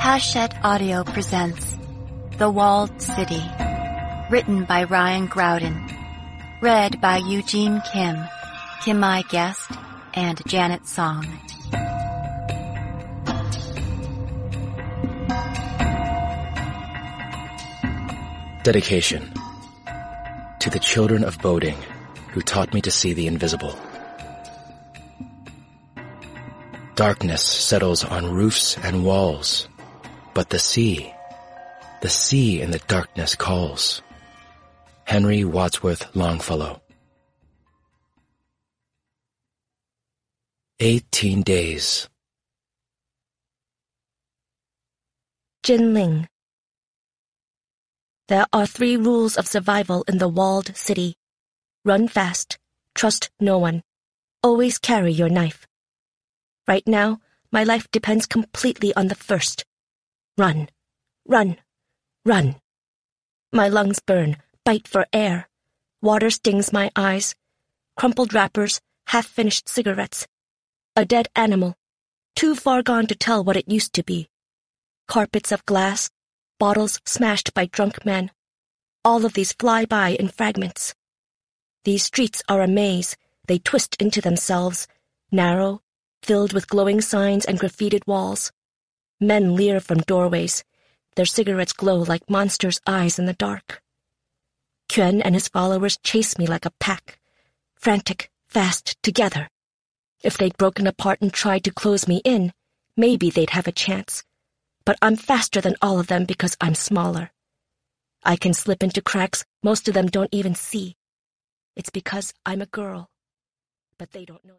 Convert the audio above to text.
Hachette Audio presents The Walled City, written by Ryan Groudon, read by Eugene Kim, Kim I. Guest, and Janet Song. Dedication to the children of Boding who taught me to see the invisible. Darkness settles on roofs and walls, but the sea in the darkness calls. Henry Wadsworth Longfellow. 18 days. Jinling. There are 3 rules of survival in the walled city. Run fast, trust no one, always carry your knife. Right now, my life depends completely on the first. Run, run, run. My lungs burn, bite for air. Water stings my eyes. Crumpled wrappers, half-finished cigarettes. A dead animal, too far gone to tell what it used to be. Carpets of glass, bottles smashed by drunk men. All of these fly by in fragments. These streets are a maze. They twist into themselves, narrow, filled with glowing signs and graffitied walls. Men leer from doorways. Their cigarettes glow like monsters' eyes in the dark. Quan and his followers chase me like a pack, frantic, fast, together. If they'd broken apart and tried to close me in, maybe they'd have a chance. But I'm faster than all of them because I'm smaller. I can slip into cracks most of them don't even see. It's because I'm a girl. But they don't know.